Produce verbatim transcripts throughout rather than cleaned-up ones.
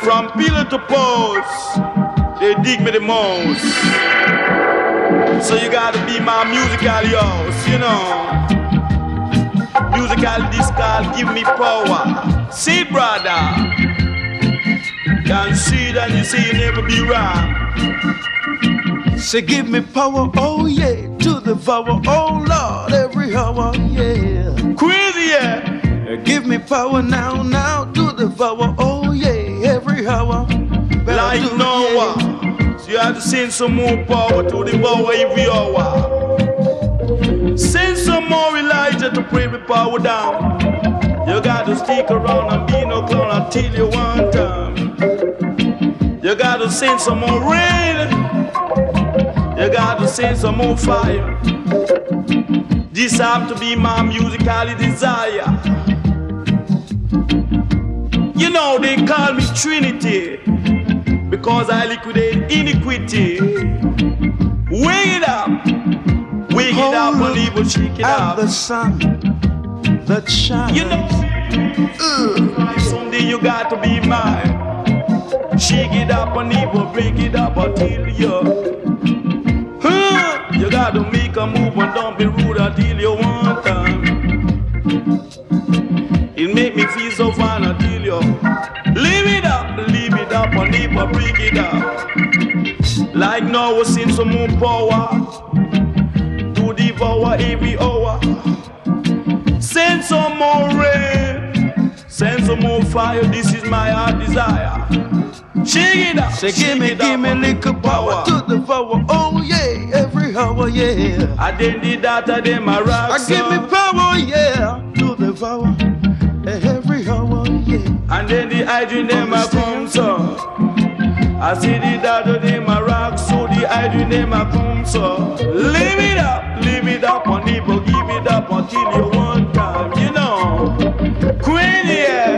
From pillar to post, they dig me the most. So you gotta be my musical house, you know. Musical discal, give me power. See, brother, can see that you see you never be wrong. Say, give me power, oh yeah, to devour, oh Lord, every hour, yeah. Crazy, yeah. Give me power now, now, to devour, oh yeah, every hour. Better like do, Noah, yeah. so you have to send some more power to devour every hour. Send some more Elijah to pray the power down. You got to stick around and be no clown until you want time. You got to send some more rain. You got to send some more fire. This have to be my musical desire. You know they call me Trinity because I liquidate iniquity. Wake it up, wake it up and even shake it up. The sun that shines. You know, uh, someday you got to be mine. Shake it up and even break it up until you. Huh, you got to make a move and don't be rude until you want time. It make me feel so fine until you leave it up, leave it up and even break it up. Like now we send some more power to devour every hour. Send some more rain, send some more fire, this is my heart desire. Shake it up, say give me, give me little power to devour, oh yeah, every hour, yeah. I then did that, I then my rock. I give me power, yeah, to devour every hour, yeah. And then the hydrogen them a come so. I see the data them a rock, so the hydrogen them a come so. Leave it up, leave it up on people, give it up until you want time, you know. Queen, yeah.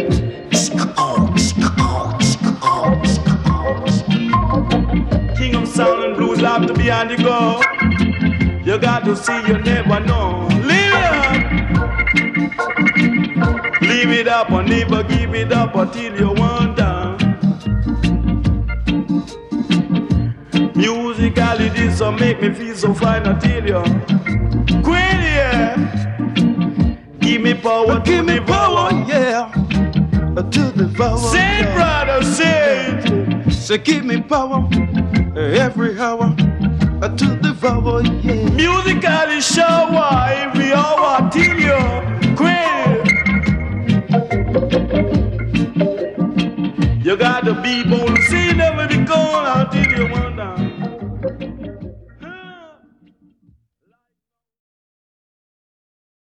King of sound and blues have to be on the go. You got to see, you never know. Leave it up. Leave it up and never give it up until you want down. Musically this will make me feel so fine until you queen, yeah. Give me power, give me power, yeah, to devour. Say it, brother, say it. Say give me power every hour to devour, yeah. Musically shower every hour till you queen. You gotta be bold, see never be gone until you want that.